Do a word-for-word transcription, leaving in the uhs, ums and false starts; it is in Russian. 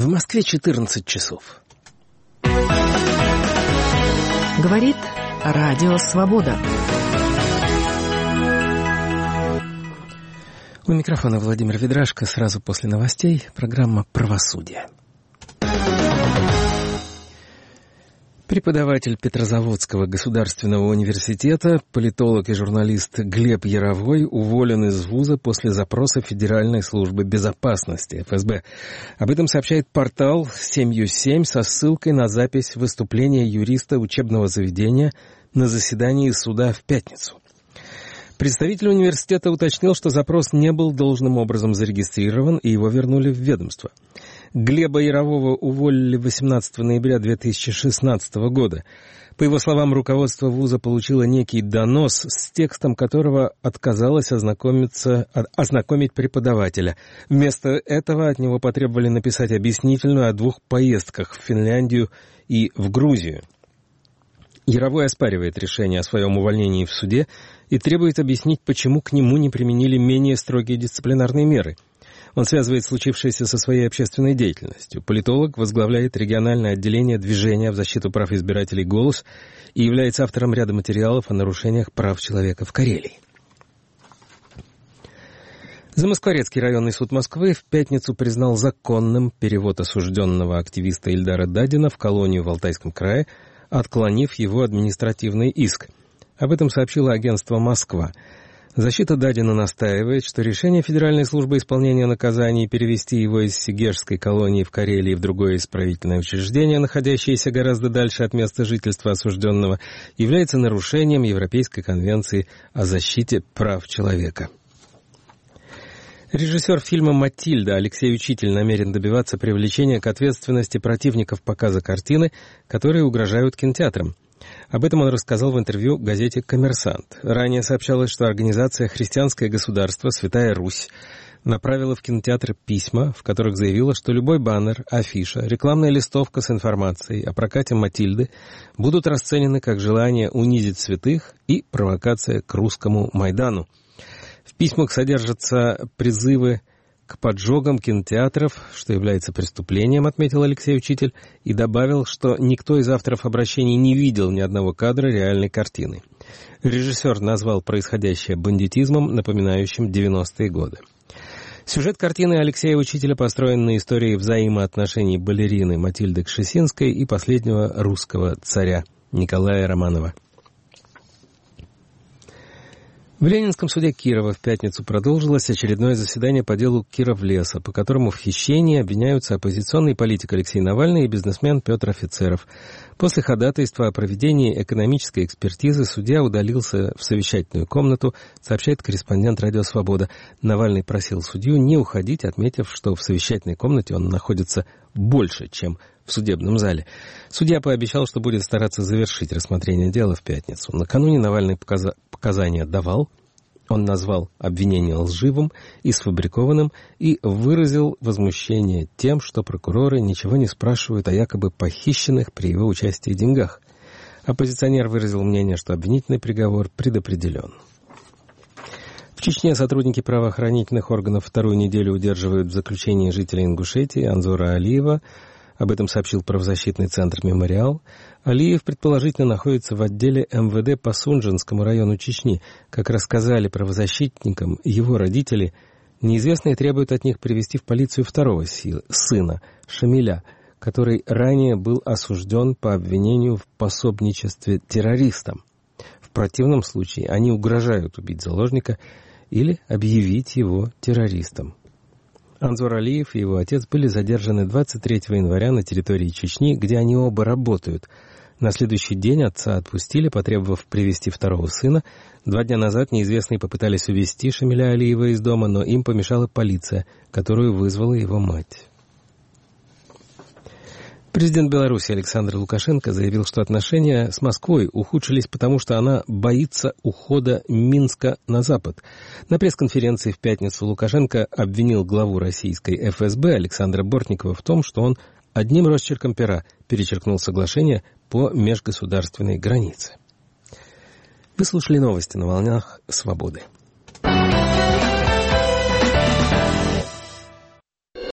В Москве четырнадцать часов. Говорит Радио Свобода. У микрофона Владимир Ведрашко. Сразу после новостей программа «Правосудие». Преподаватель Петрозаводского государственного университета, политолог и журналист Глеб Яровой уволен из вуза после запроса Федеральной службы безопасности эф эс бэ. Об этом сообщает портал семь ю семь со ссылкой на запись выступления юриста учебного заведения на заседании суда в пятницу. Представитель университета уточнил, что запрос не был должным образом зарегистрирован, и его вернули в ведомство. Глеба Ярового уволили восемнадцатого ноября две тысячи шестнадцатого года. По его словам, руководство вуза получило некий донос, с текстом которого отказалось ознакомиться, ознакомить преподавателя. Вместо этого от него потребовали написать объяснительную о двух поездках в Финляндию и в Грузию. Яровой оспаривает решение о своем увольнении в суде и требует объяснить, почему к нему не применили менее строгие дисциплинарные меры. Он связывает случившееся со своей общественной деятельностью. Политолог возглавляет региональное отделение движения в защиту прав избирателей «Голос» и является автором ряда материалов о нарушениях прав человека в Карелии. Замоскворецкий районный суд Москвы в пятницу признал законным перевод осужденного активиста Ильдара Дадина в колонию в Алтайском крае, отклонив его административный иск. Об этом сообщило агентство «Москва». Защита Дадина настаивает, что решение Федеральной службы исполнения наказаний перевести его из Сегежской колонии в Карелии в другое исправительное учреждение, находящееся гораздо дальше от места жительства осужденного, является нарушением Европейской конвенции о защите прав человека. Режиссер фильма «Матильда» Алексей Учитель намерен добиваться привлечения к ответственности противников показа картины, которые угрожают кинотеатрам. Об этом он рассказал в интервью газете «Коммерсант». Ранее сообщалось, что организация «Христианское государство. Святая Русь» направила в кинотеатр письма, в которых заявила, что любой баннер, афиша, рекламная листовка с информацией о прокате «Матильды» будут расценены как желание унизить святых и провокация к русскому Майдану. В письмах содержатся призывы к поджогам кинотеатров, что является преступлением, отметил Алексей Учитель, и добавил, что никто из авторов обращений не видел ни одного кадра реальной картины. Режиссер назвал происходящее бандитизмом, напоминающим девяностые годы. Сюжет картины Алексея Учителя построен на истории взаимоотношений балерины Матильды Кшесинской и последнего русского царя Николая Романова. В Ленинском суде Кирова в пятницу продолжилось очередное заседание по делу Кировлеса, по которому в хищении обвиняются оппозиционный политик Алексей Навальный и бизнесмен Петр Офицеров. После ходатайства о проведении экономической экспертизы судья удалился в совещательную комнату, сообщает корреспондент «Радио Свобода». Навальный просил судью не уходить, отметив, что в совещательной комнате он находится больше, чем в судебном зале. Судья пообещал, что будет стараться завершить рассмотрение дела в пятницу. Накануне Навальный показа- показания давал. Он назвал обвинение лживым и сфабрикованным и выразил возмущение тем, что прокуроры ничего не спрашивают о якобы похищенных при его участии деньгах. Оппозиционер выразил мнение, что обвинительный приговор предопределен. В Чечне сотрудники правоохранительных органов вторую неделю удерживают в заключении жителя Ингушетии Анзора Алиева. Об этом сообщил правозащитный центр «Мемориал». Алиев, предположительно, находится в отделе эм вэ дэ по Сунжинскому району Чечни. Как рассказали правозащитникам его родители, неизвестные требуют от них привести в полицию второго сына, Шамиля, который ранее был осужден по обвинению в пособничестве террористам. В противном случае они угрожают убить заложника или объявить его террористом. Анзор Алиев и его отец были задержаны двадцать третьего января на территории Чечни, где они оба работают. На следующий день отца отпустили, потребовав привести второго сына. Два дня назад неизвестные попытались увезти Шамиля Алиева из дома, но им помешала полиция, которую вызвала его мать. Президент Беларуси Александр Лукашенко заявил, что отношения с Москвой ухудшились, потому что она боится ухода Минска на Запад. На пресс-конференции в пятницу Лукашенко обвинил главу российской эф эс бэ Александра Бортникова в том, что он одним росчерком пера перечеркнул соглашение по межгосударственной границе. Вы слушали новости на волнах Свободы.